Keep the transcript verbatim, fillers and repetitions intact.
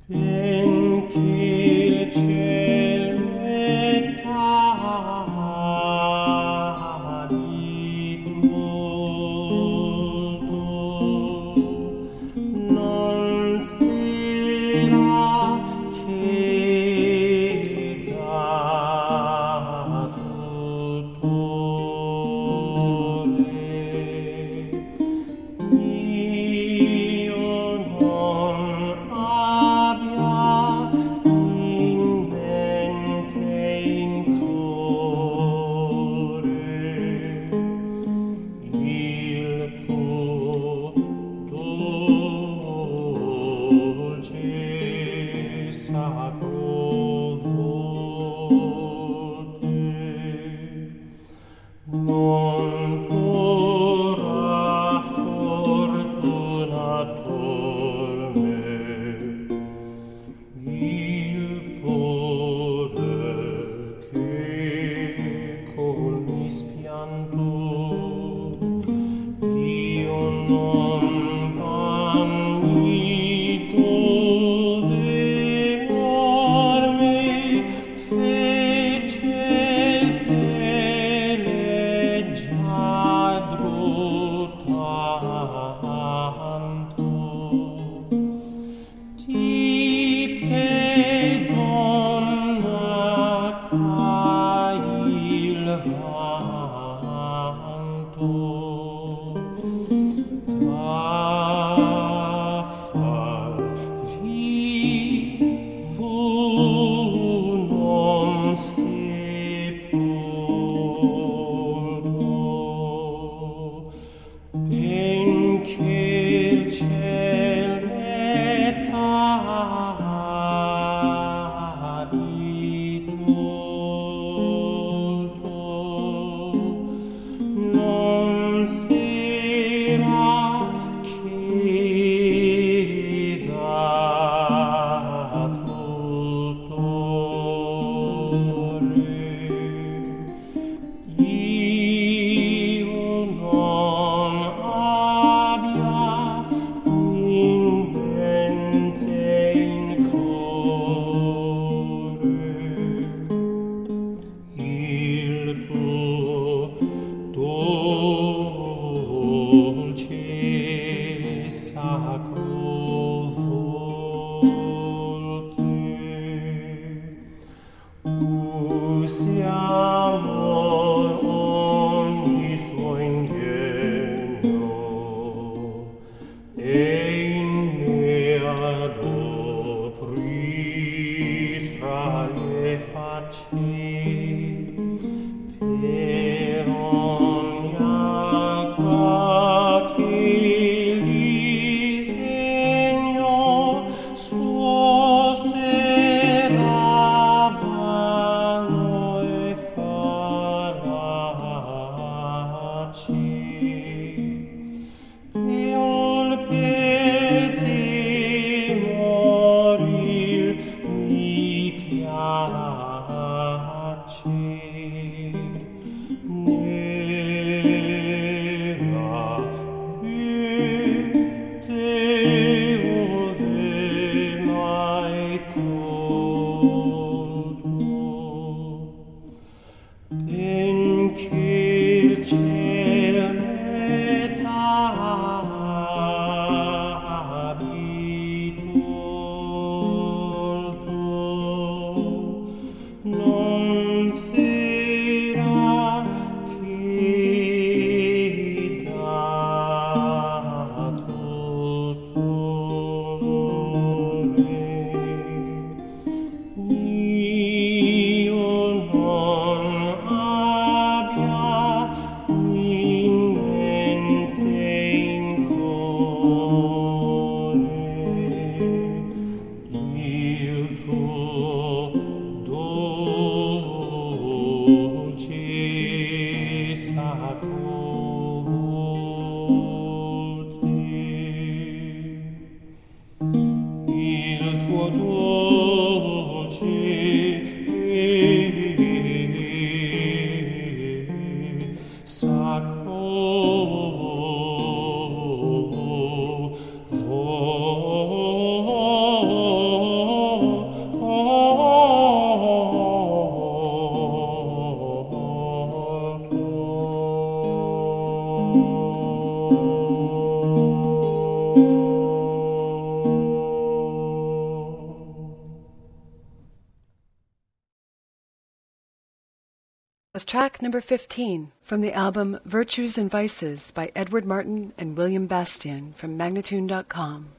Benché ciel metà di tutto non sarà che da tutto io non abbia in mente in cuore il tuo dolce sacro volto. Non porrà fortuna torme il poter che col mi spianto io non bandito d'enorme fece il peleggiadro tanto ti pedonna cai il vanto da far vivo non sepolcro benché il ciel metà di tutto non sarà che da tutto io non abbia in mente in cuore il tuo dolce sacro volto. Usiamo ogni suo ingegno e in me adopri tra le facce per ogni altra che disegno suo seravano e faraci e ol peti morir mi piace nera vite ove mai colto benché il ciel metà di tutto non sarà che da tutto io non abbia in mente in cuore il tuo dolce sacro volto. Il tuo dolce sacro volto. was track number fifteen from the album Virtues and Vices by Edward Martin and William Bastian from Magnatune dot com.